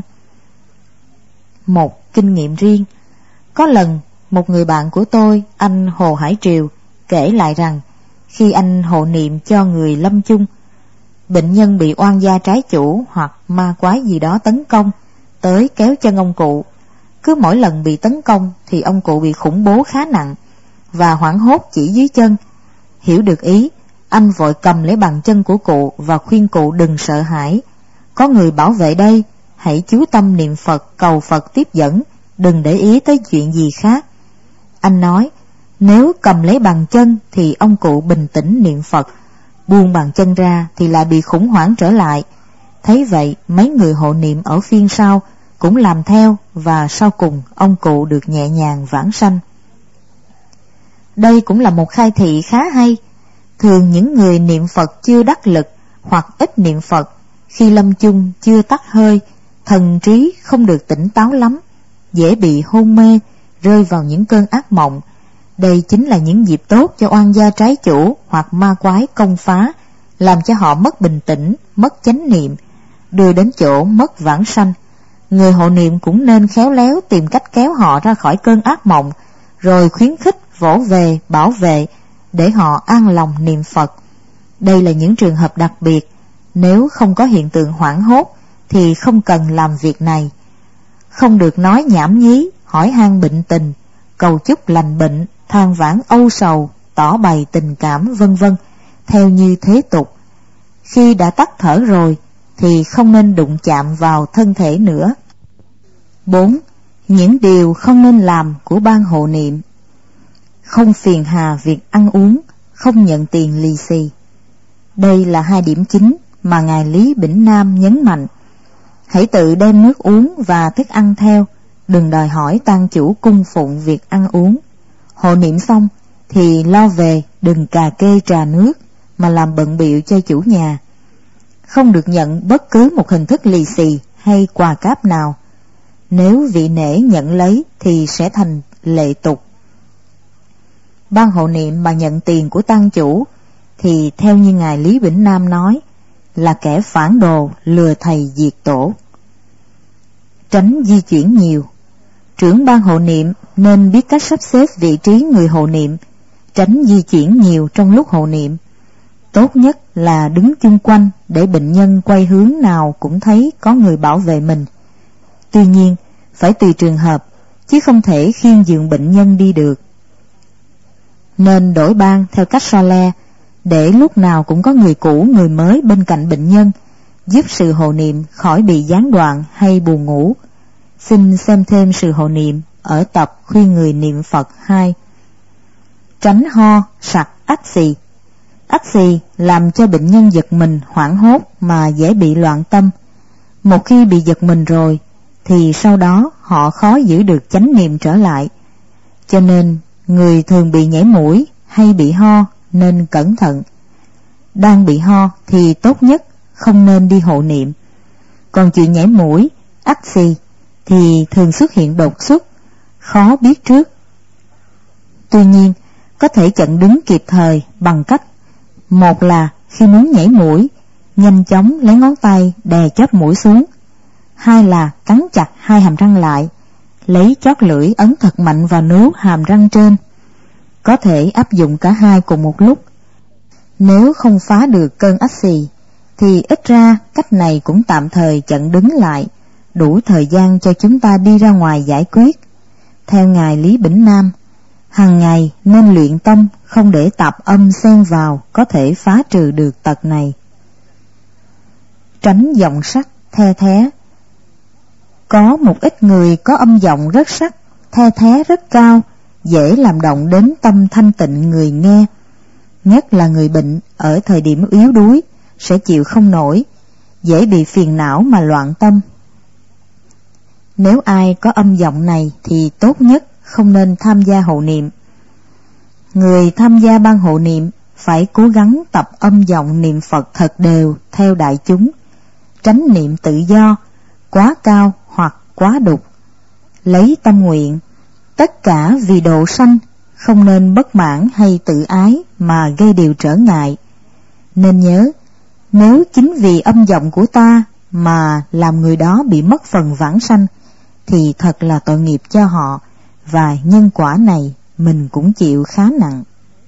Một kinh nghiệm riêng. Có lần, một người bạn của tôi, anh Hồ Hải Triều, kể lại rằng khi anh hộ niệm cho người lâm chung, bệnh nhân bị oan gia trái chủ hoặc ma quái gì đó tấn công, tới kéo chân ông cụ. Cứ mỗi lần bị tấn công thì ông cụ bị khủng bố khá nặng và hoảng hốt chỉ dưới chân. Hiểu được ý, anh vội cầm lấy bàn chân của cụ và khuyên cụ đừng sợ hãi. Có người bảo vệ đây, hãy chú tâm niệm Phật, cầu Phật tiếp dẫn, đừng để ý tới chuyện gì khác. Anh nói, nếu cầm lấy bàn chân thì ông cụ bình tĩnh niệm Phật, buông bàn chân ra thì lại bị khủng hoảng trở lại. Thấy vậy, mấy người hộ niệm ở phiên sau cũng làm theo, và sau cùng ông cụ được nhẹ nhàng vãng sanh. Đây cũng là một khai thị khá hay. Thường những người niệm Phật chưa đắc lực hoặc ít niệm Phật, khi lâm chung chưa tắt hơi, thần trí không được tỉnh táo lắm, dễ bị hôn mê, rơi vào những cơn ác mộng. Đây chính là những dịp tốt cho oan gia trái chủ hoặc ma quái công phá, làm cho họ mất bình tĩnh, mất chánh niệm, đưa đến chỗ mất vãng sanh. Người hộ niệm cũng nên khéo léo tìm cách kéo họ ra khỏi cơn ác mộng, rồi khuyến khích, vỗ về, bảo vệ, để họ an lòng niệm Phật. Đây là những trường hợp đặc biệt, nếu không có hiện tượng hoảng hốt thì không cần làm việc này. Không được nói nhảm nhí, hỏi han bệnh tình, cầu chúc lành bệnh, than vãn âu sầu, tỏ bày tình cảm vân vân theo như thế tục. Khi đã tắt thở rồi thì không nên đụng chạm vào thân thể nữa. Bốn. Những điều không nên làm của ban hộ niệm. Không phiền hà việc ăn uống, không nhận tiền lì xì. Đây là hai điểm chính mà Ngài Lý Bỉnh Nam nhấn mạnh. Hãy tự đem nước uống và thức ăn theo, đừng đòi hỏi tang chủ cung phụng việc ăn uống. Hộ niệm xong thì lo về, đừng cà kê trà nước mà làm bận bịu cho chủ nhà. Không được nhận bất cứ một hình thức lì xì hay quà cáp nào. Nếu vị nể nhận lấy thì sẽ thành lệ tục. Ban hộ niệm mà nhận tiền của tang chủ thì theo như Ngài Lý Bỉnh Nam nói là kẻ phản đồ, lừa thầy diệt tổ. Tránh di chuyển nhiều. Trưởng ban hộ niệm nên biết cách sắp xếp vị trí người hộ niệm, tránh di chuyển nhiều trong lúc hộ niệm. Tốt nhất là đứng chung quanh để bệnh nhân quay hướng nào cũng thấy có người bảo vệ mình. Tuy nhiên, phải tùy trường hợp, chứ không thể khiêng giường bệnh nhân đi được. Nên đổi ban theo cách so le, để lúc nào cũng có người cũ người mới bên cạnh bệnh nhân, giúp sự hộ niệm khỏi bị gián đoạn hay buồn ngủ. Xin xem thêm sự hộ niệm ở tập khuyên người niệm Phật hai. Tránh ho, sặc, ách xì. Ách xì làm cho bệnh nhân giật mình, hoảng hốt mà dễ bị loạn tâm. Một khi bị giật mình rồi thì sau đó họ khó giữ được chánh niệm trở lại. Cho nên người thường bị nhảy mũi hay bị ho nên cẩn thận. Đang bị ho thì tốt nhất không nên đi hộ niệm. Còn chuyện nhảy mũi, ách xì thì thường xuất hiện đột xuất, khó biết trước. Tuy nhiên, có thể chặn đứng kịp thời bằng cách: một là khi muốn nhảy mũi, nhanh chóng lấy ngón tay đè chóp mũi xuống. Hai là cắn chặt hai hàm răng lại, lấy chót lưỡi ấn thật mạnh vào nướu hàm răng trên. Có thể áp dụng cả hai cùng một lúc. Nếu không phá được cơn ách xì thì ít ra cách này cũng tạm thời chặn đứng lại, đủ thời gian cho chúng ta đi ra ngoài giải quyết. Theo Ngài Lý Bỉnh Nam, hàng ngày nên luyện tâm, không để tạp âm xen vào, có thể phá trừ được tật này. Tránh giọng sắc, the thé. Có một ít người có âm giọng rất sắc, the thé rất cao, dễ làm động đến tâm thanh tịnh người nghe. Nhất là người bệnh ở thời điểm yếu đuối sẽ chịu không nổi, dễ bị phiền não mà loạn tâm. Nếu ai có âm giọng này thì tốt nhất không nên tham gia hộ niệm. Người tham gia ban hộ niệm phải cố gắng tập âm giọng niệm Phật thật đều theo đại chúng, tránh niệm tự do, quá cao hoặc quá đục. lấy tâm nguyện, tất cả vì độ sanh, không nên bất mãn hay tự ái mà gây điều trở ngại. Nên nhớ, nếu chính vì âm vọng của ta mà làm người đó bị mất phần vãng sanh, thì thật là tội nghiệp cho họ, và nhân quả này mình cũng chịu khá nặng.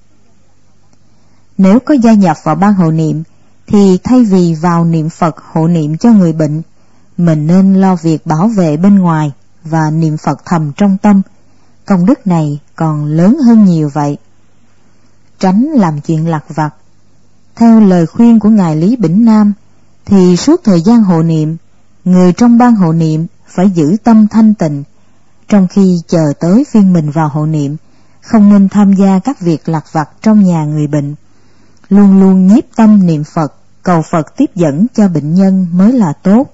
Nếu có gia nhập vào ban hộ niệm, thì thay vì vào niệm Phật hộ niệm cho người bệnh, mình nên lo việc bảo vệ bên ngoài và niệm Phật thầm trong tâm. Công đức này còn lớn hơn nhiều vậy. Tránh làm chuyện lặt vặt. Theo lời khuyên của Ngài Lý Bỉnh Nam, thì suốt thời gian hộ niệm, người trong ban hộ niệm phải giữ tâm thanh tịnh. Trong khi chờ tới phiên mình vào hộ niệm, không nên tham gia các việc lặt vặt trong nhà người bệnh. Luôn luôn nhiếp tâm niệm Phật, cầu Phật tiếp dẫn cho bệnh nhân mới là tốt.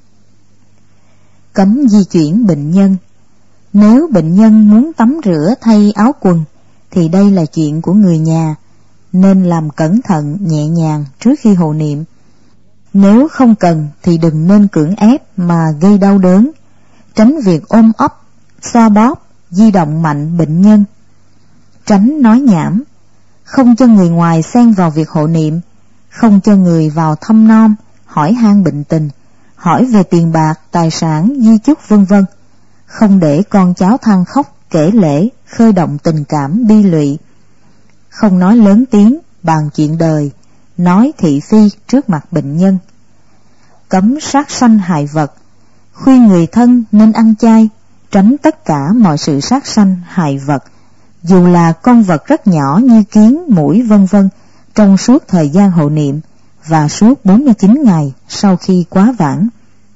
Cấm di chuyển bệnh nhân. Nếu bệnh nhân muốn tắm rửa thay áo quần, thì đây là chuyện của người nhà, nên làm cẩn thận nhẹ nhàng trước khi hộ niệm. Nếu không cần thì đừng nên cưỡng ép mà gây đau đớn, tránh việc ôm ấp, xoa bóp, di động mạnh bệnh nhân. Tránh nói nhảm, không cho người ngoài xen vào việc hộ niệm, không cho người vào thăm nom, hỏi han bệnh tình, hỏi về tiền bạc, tài sản, di chúc vân vân. Không để con cháu than khóc, kể lể, khơi động tình cảm bi lụy. Không nói lớn tiếng, bàn chuyện đời, nói thị phi trước mặt bệnh nhân. Cấm sát sanh hại vật. Khuyên người thân nên ăn chay, tránh tất cả mọi sự sát sanh hại vật, dù là con vật rất nhỏ như kiến, muỗi vân vân, trong suốt thời gian hộ niệm và suốt bốn mươi chín ngày sau khi quá vãng.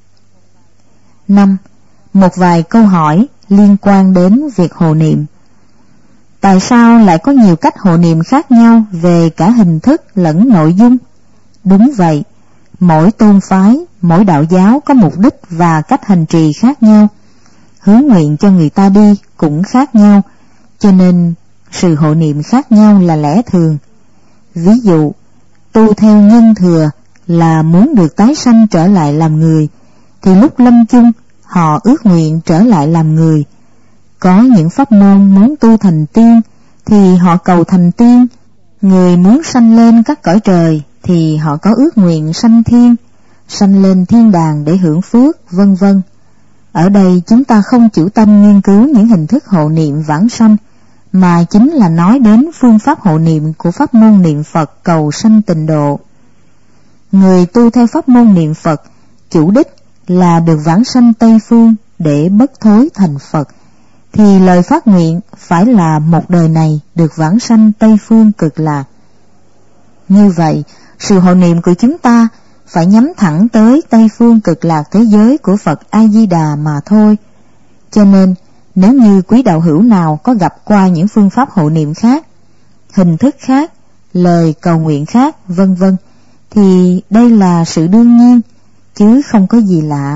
năm. Một vài câu hỏi liên quan đến việc hộ niệm. Tại sao lại có nhiều cách hộ niệm khác nhau về cả hình thức lẫn nội dung? Đúng vậy, mỗi tôn phái, mỗi đạo giáo có mục đích và cách hành trì khác nhau, hướng nguyện cho người ta đi cũng khác nhau, cho nên sự hộ niệm khác nhau là lẽ thường. Ví dụ, tu theo nhân thừa là muốn được tái sanh trở lại làm người, thì lúc lâm chung họ ước nguyện trở lại làm người. Có những pháp môn muốn tu thành tiên thì họ cầu thành tiên, người muốn sanh lên các cõi trời thì họ có ước nguyện sanh thiên, sanh lên thiên đàng để hưởng phước, vân vân. Ở đây chúng ta không chủ tâm nghiên cứu những hình thức hộ niệm vãng sanh, mà chính là nói đến phương pháp hộ niệm của pháp môn niệm Phật cầu sanh tịnh độ. Người tu theo pháp môn niệm Phật, chủ đích là được vãng sanh Tây Phương để bất thối thành Phật, thì lời phát nguyện phải là một đời này được vãng sanh Tây Phương Cực Lạc. Như vậy, sự hộ niệm của chúng ta phải nhắm thẳng tới Tây Phương Cực Lạc thế giới của Phật A-di-đà mà thôi. Cho nên, nếu như quý đạo hữu nào có gặp qua những phương pháp hộ niệm khác, hình thức khác, lời cầu nguyện khác, vân vân, thì đây là sự đương nhiên, chứ không có gì lạ.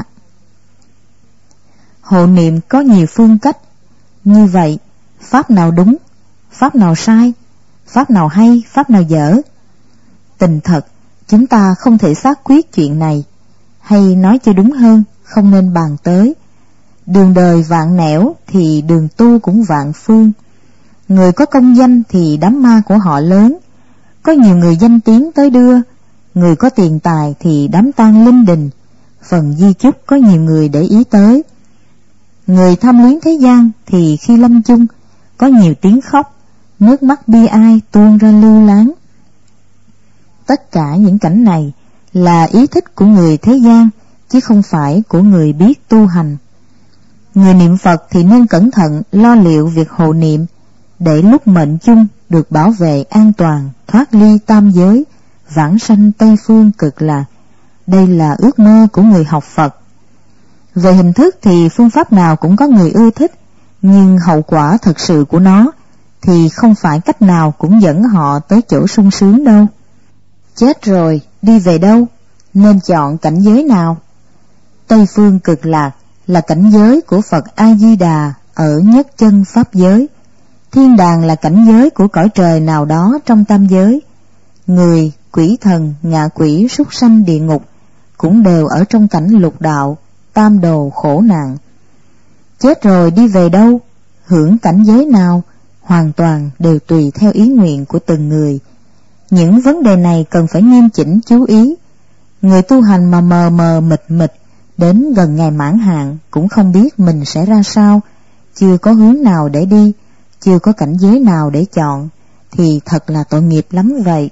Hộ niệm có nhiều phương cách. Như vậy, pháp nào đúng, pháp nào sai, pháp nào hay, pháp nào dở? Tình thật, chúng ta không thể xác quyết chuyện này, hay nói cho đúng hơn, không nên bàn tới. Đường đời vạn nẻo thì đường tu cũng vạn phương. Người có công danh thì đám ma của họ lớn, có nhiều người danh tiếng tới đưa. Người có tiền tài thì đám tang linh đình, phần di chúc có nhiều người để ý tới. Người tham luyến thế gian thì khi lâm chung có nhiều tiếng khóc, nước mắt bi ai tuôn ra lưu láng. Tất cả những cảnh này là ý thích của người thế gian, chứ không phải của người biết tu hành. Người niệm Phật thì nên cẩn thận lo liệu việc hộ niệm, để lúc mệnh chung được bảo vệ an toàn, thoát ly tam giới, vãng sanh Tây Phương Cực Lạc. Đây là ước mơ của người học Phật. Về hình thức thì phương pháp nào cũng có người ưa thích, nhưng hậu quả thực sự của nó thì không phải cách nào cũng dẫn họ tới chỗ sung sướng đâu. Chết rồi, đi về đâu? Nên chọn cảnh giới nào? Tây Phương Cực Lạc là cảnh giới của Phật A-di-đà ở nhất chân Pháp giới. Thiên đàng là cảnh giới của cõi trời nào đó trong tam giới. Người, quỷ thần, ngạ quỷ, súc sanh, địa ngục cũng đều ở trong cảnh lục đạo, tam đồ khổ nạn. Chết rồi đi về đâu, hưởng cảnh giới nào, hoàn toàn đều tùy theo ý nguyện của từng người. Những vấn đề này cần phải nghiêm chỉnh chú ý. Người tu hành mà mờ mờ mịt mịt, đến gần ngày mãn hạn cũng không biết mình sẽ ra sao, chưa có hướng nào để đi, chưa có cảnh giới nào để chọn, thì thật là tội nghiệp lắm vậy.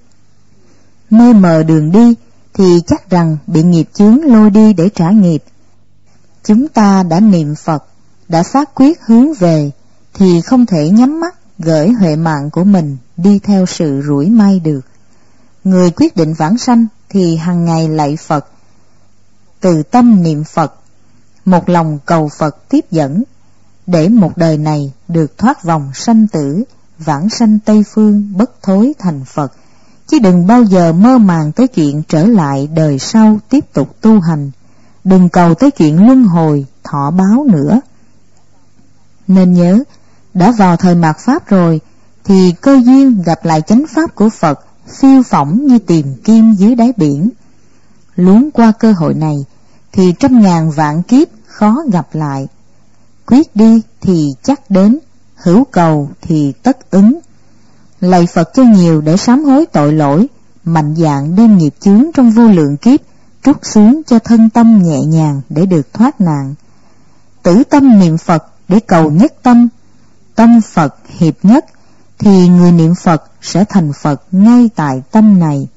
Mê mờ đường đi thì chắc rằng bị nghiệp chướng lôi đi để trả nghiệp. Chúng ta đã niệm Phật, đã xác quyết hướng về, thì không thể nhắm mắt gửi huệ mạng của mình đi theo sự rủi may được. Người quyết định vãng sanh thì hàng ngày lạy Phật, từ tâm niệm Phật, một lòng cầu Phật tiếp dẫn, để một đời này được thoát vòng sanh tử, vãng sanh Tây Phương bất thối thành Phật, chứ đừng bao giờ mơ màng tới chuyện trở lại đời sau tiếp tục tu hành, đừng cầu tới chuyện luân hồi, thọ báo nữa. Nên nhớ, đã vào thời mạt Pháp rồi, thì cơ duyên gặp lại chánh Pháp của Phật phiêu phỏng như tìm kim dưới đáy biển. Luống qua cơ hội này, thì trăm ngàn vạn kiếp khó gặp lại. Quyết đi thì chắc đến, hữu cầu thì tất ứng. Lạy Phật cho nhiều để sám hối tội lỗi, mạnh dạn đem nghiệp chướng trong vô lượng kiếp trút xuống cho thân tâm nhẹ nhàng để được thoát nạn. Tử tâm niệm Phật để cầu nhất tâm, tâm Phật hiệp nhất, thì người niệm Phật sẽ thành Phật ngay tại tâm này.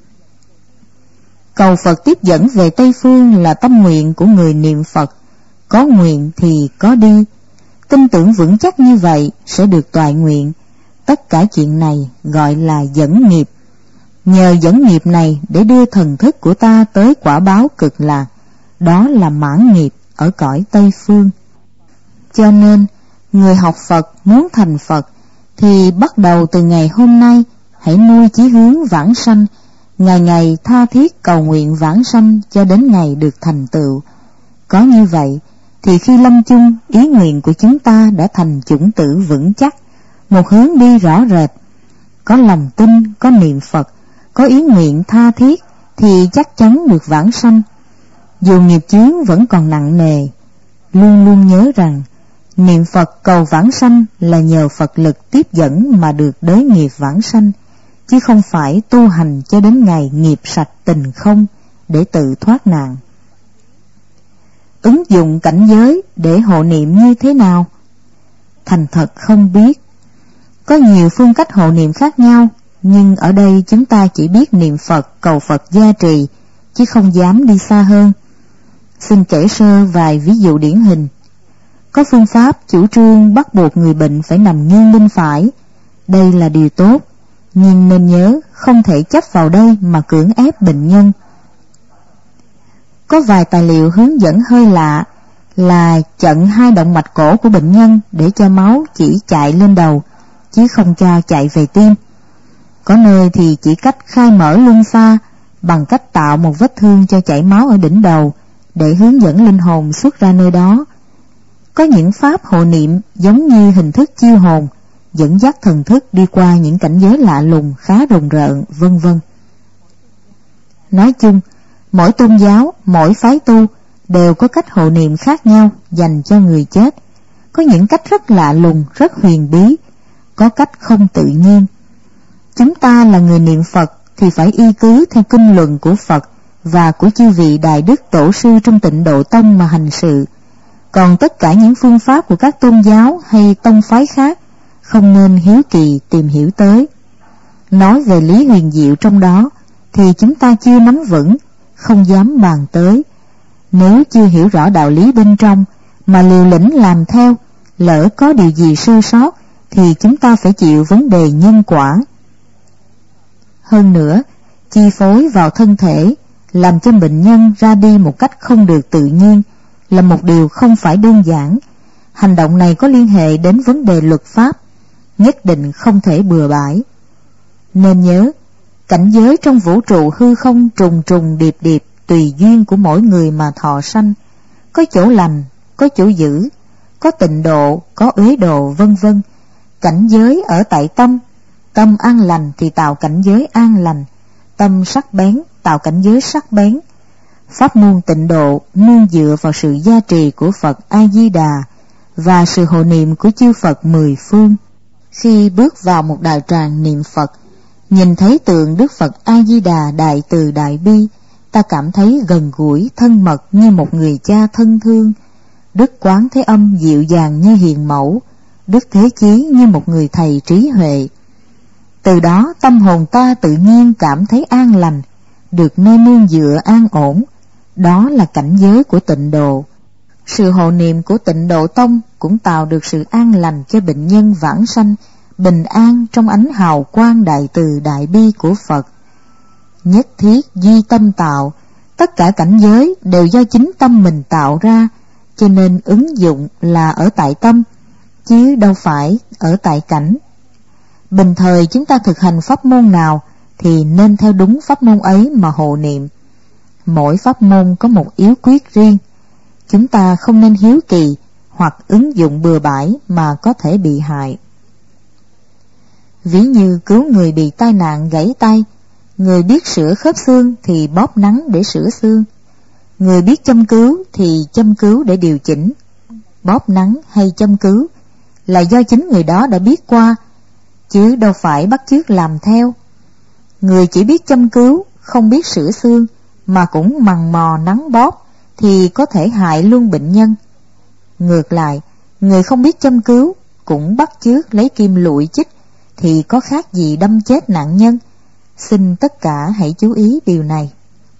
Cầu Phật tiếp dẫn về Tây Phương là tâm nguyện của người niệm Phật, có nguyện thì có đi. Tin tưởng vững chắc như vậy sẽ được toại nguyện. Tất cả chuyện này gọi là dẫn nghiệp. Nhờ dẫn nghiệp này để đưa thần thức của ta tới quả báo cực lạc, đó là mãn nghiệp ở cõi Tây Phương. Cho nên, người học Phật muốn thành Phật thì bắt đầu từ ngày hôm nay hãy nuôi chí hướng vãng sanh, ngày ngày tha thiết cầu nguyện vãng sanh cho đến ngày được thành tựu. Có như vậy thì khi lâm chung, ý nguyện của chúng ta đã thành chủng tử vững chắc, một hướng đi rõ rệt. Có lòng tin, có niệm Phật, có ý nguyện tha thiết thì chắc chắn được vãng sanh. Dù nghiệp chướng vẫn còn nặng nề, luôn luôn nhớ rằng niệm Phật cầu vãng sanh là nhờ Phật lực tiếp dẫn mà được đới nghiệp vãng sanh, chứ không phải tu hành cho đến ngày nghiệp sạch tình không để tự thoát nạn. Ứng dụng cảnh giới để hộ niệm như thế nào? Thành thật không biết. Có nhiều phương cách hộ niệm khác nhau, nhưng ở đây chúng ta chỉ biết niệm Phật cầu Phật gia trì, chứ không dám đi xa hơn. Xin kể sơ vài ví dụ điển hình. Có phương pháp chủ trương bắt buộc người bệnh phải nằm nghiêng bên phải. Đây là điều tốt, nhưng nên nhớ không thể chấp vào đây mà cưỡng ép bệnh nhân. Có vài tài liệu hướng dẫn hơi lạ là chặn hai động mạch cổ của bệnh nhân để cho máu chỉ chạy lên đầu, chứ không cho chạy về tim. Có nơi thì chỉ cách khai mở luân xa bằng cách tạo một vết thương cho chảy máu ở đỉnh đầu để hướng dẫn linh hồn xuất ra nơi đó. Có những pháp hộ niệm giống như hình thức chiêu hồn, dẫn dắt thần thức đi qua những cảnh giới lạ lùng khá rùng rợn, vân vân. Nói chung, mỗi tôn giáo, mỗi phái tu đều có cách hộ niệm khác nhau dành cho người chết. Có những cách rất lạ lùng, rất huyền bí, có cách không tự nhiên. Chúng ta là người niệm Phật thì phải y cứ theo kinh luận của Phật và của chư vị đại đức tổ sư trong Tịnh Độ Tông mà hành sự. Còn tất cả những phương pháp của các tôn giáo hay tông phái khác không nên hiếu kỳ tìm hiểu tới. Nói về lý huyền diệu trong đó thì chúng ta chưa nắm vững, không dám bàn tới. Nếu chưa hiểu rõ đạo lý bên trong mà liều lĩnh làm theo, lỡ có điều gì sơ sót thì chúng ta phải chịu vấn đề nhân quả. Hơn nữa, chi phối vào thân thể làm cho bệnh nhân ra đi một cách không được tự nhiên là một điều không phải đơn giản. Hành động này có liên hệ đến vấn đề luật pháp, nhất định không thể bừa bãi. Nên nhớ, cảnh giới trong vũ trụ hư không trùng trùng điệp điệp tùy duyên của mỗi người mà thọ sanh, có chỗ lành, có chỗ dữ, có tịnh độ, có uế độ, vân vân. Cảnh giới ở tại tâm, tâm an lành thì tạo cảnh giới an lành, tâm sắc bén tạo cảnh giới sắc bén. Pháp môn tịnh độ nương dựa vào sự gia trì của Phật A Di Đà và sự hộ niệm của chư Phật mười phương. Khi bước vào một đạo tràng niệm Phật, nhìn thấy tượng Đức Phật A Di Đà đại từ đại bi, ta cảm thấy gần gũi thân mật như một người cha thân thương. Đức Quán Thế Âm dịu dàng như hiền mẫu, Đức Thế Chí như một người thầy trí huệ. Từ đó tâm hồn ta tự nhiên cảm thấy an lành, được nơi nương dựa an ổn. Đó là cảnh giới của Tịnh Độ. Sự hộ niệm của Tịnh Độ Tông cũng tạo được sự an lành cho bệnh nhân vãng sanh, bình an trong ánh hào quang đại từ đại bi của Phật. Nhất thiết duy tâm tạo, tất cả cảnh giới đều do chính tâm mình tạo ra, cho nên ứng dụng là ở tại tâm, chứ đâu phải ở tại cảnh. Bình thời chúng ta thực hành pháp môn nào thì nên theo đúng pháp môn ấy mà hộ niệm. Mỗi pháp môn có một yếu quyết riêng. Chúng ta không nên hiếu kỳ hoặc ứng dụng bừa bãi mà có thể bị hại. Ví như cứu người bị tai nạn gãy tay, người biết sửa khớp xương thì bóp nắn để sửa xương, người biết châm cứu thì châm cứu để điều chỉnh. Bóp nắn hay châm cứu là do chính người đó đã biết qua, chứ đâu phải bắt chước làm theo. Người chỉ biết châm cứu, không biết sửa xương, mà cũng mằn mò nắn bóp thì có thể hại luôn bệnh nhân. Ngược lại, người không biết châm cứu, cũng bắt chước lấy kim lụi chích, thì có khác gì đâm chết nạn nhân. Xin tất cả hãy chú ý điều này.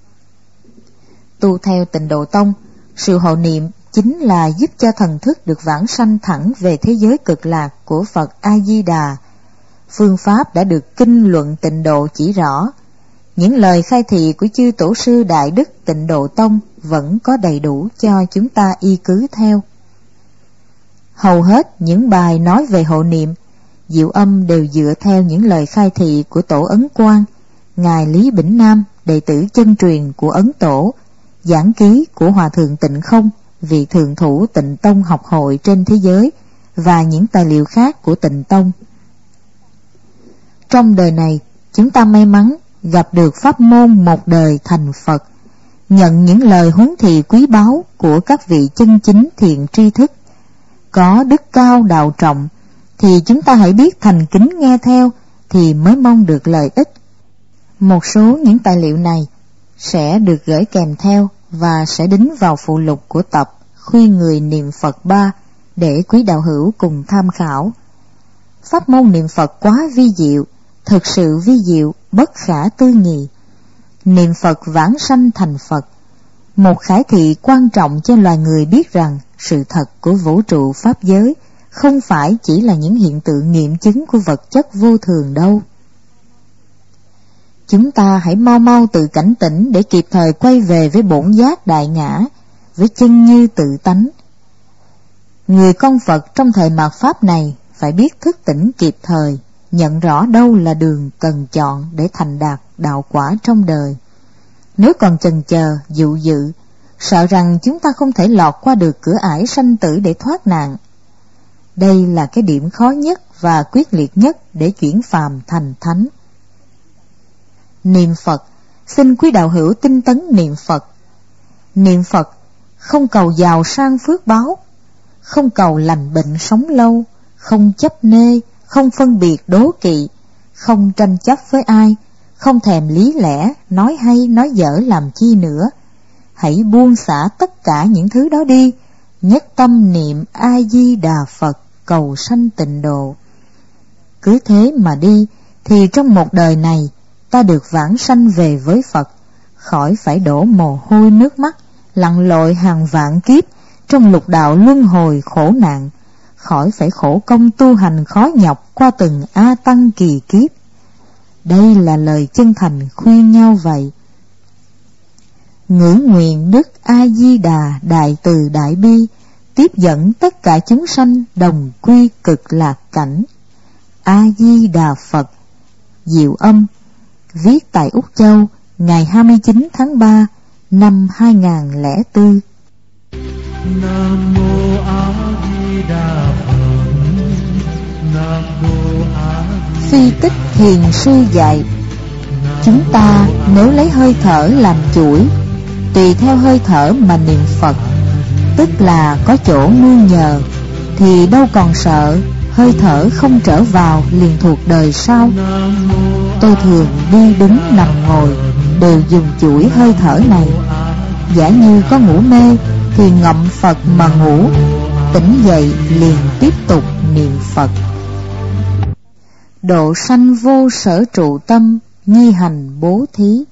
Tu theo Tịnh Độ Tông, sự hộ niệm chính là giúp cho thần thức được vãng sanh thẳng về thế giới cực lạc của Phật A-di-đà. Phương pháp đã được kinh luận Tịnh Độ chỉ rõ. Những lời khai thị của chư tổ sư Đại Đức Tịnh Độ Tông vẫn có đầy đủ cho chúng ta y cứ theo. Hầu hết những bài nói về hộ niệm, Diệu Âm đều dựa theo những lời khai thị của Tổ Ấn Quang, Ngài Lý Bỉnh Nam, đệ tử chân truyền của Ấn Tổ, giảng ký của Hòa Thượng Tịnh Không, vị thượng thủ Tịnh Tông học hội trên thế giới, và những tài liệu khác của Tịnh Tông. Trong đời này, chúng ta may mắn gặp được pháp môn một đời thành Phật, nhận những lời huấn thị quý báu của các vị chân chính thiện tri thức, có đức cao đạo trọng, thì chúng ta hãy biết thành kính nghe theo thì mới mong được lợi ích. Một số những tài liệu này sẽ được gửi kèm theo và sẽ đính vào phụ lục của tập Khuyên Người Niệm Phật ba để quý đạo hữu cùng tham khảo. Pháp môn niệm Phật quá vi diệu, thực sự vi diệu, bất khả tư nghị. Niệm Phật vãng sanh thành Phật, một khải thị quan trọng cho loài người biết rằng sự thật của vũ trụ pháp giới không phải chỉ là những hiện tượng nghiệm chứng của vật chất vô thường đâu. Chúng ta hãy mau mau tự cảnh tỉnh để kịp thời quay về với bổn giác đại ngã, với chân như tự tánh. Người con Phật trong thời mạt Pháp này phải biết thức tỉnh kịp thời, nhận rõ đâu là đường cần chọn để thành đạt đạo quả trong đời. Nếu còn chần chờ, dụ dự, sợ rằng chúng ta không thể lọt qua được cửa ải sanh tử để thoát nạn. Đây là cái điểm khó nhất và quyết liệt nhất để chuyển phàm thành thánh. Niệm Phật, xin quý đạo hữu tinh tấn niệm Phật. Niệm Phật không cầu giàu sang phước báo, không cầu lành bệnh sống lâu, không chấp nê, không phân biệt đố kỵ, không tranh chấp với ai, không thèm lý lẽ, nói hay nói dở làm chi nữa. Hãy buông xả tất cả những thứ đó đi, nhất tâm niệm A-di-đà Phật cầu sanh tịnh độ. Cứ thế mà đi thì trong một đời này ta được vãng sanh về với Phật, khỏi phải đổ mồ hôi nước mắt, lặn lội hàng vạn kiếp trong lục đạo luân hồi khổ nạn, khỏi phải khổ công tu hành khó nhọc qua từng A Tăng kỳ kiếp. Đây là lời chân thành khuyên nhau vậy. Ngưỡng nguyện Đức A-di-đà Đại Từ Đại Bi tiếp dẫn tất cả chúng sanh đồng quy cực lạc cảnh. A-di-đà Phật. Diệu Âm, viết tại Úc Châu ngày hai mươi chín tháng ba năm hai nghìn không trăm lẻ bốn. Nam mô A Di Đà Phật. Nam mô A Di. Phi Tích Thiền Sư dạy, chúng ta nếu lấy hơi thở làm chuỗi, tùy theo hơi thở mà niệm Phật, tức là có chỗ nương nhờ, thì đâu còn sợ hơi thở không trở vào liền thuộc đời sau. Tôi thường đi đứng nằm ngồi đều dùng chuỗi hơi thở này. Giả như có ngủ mê thì ngậm Phật mà ngủ, tỉnh dậy liền tiếp tục niệm Phật. Độ sanh vô sở trụ tâm, nhi hành bố thí.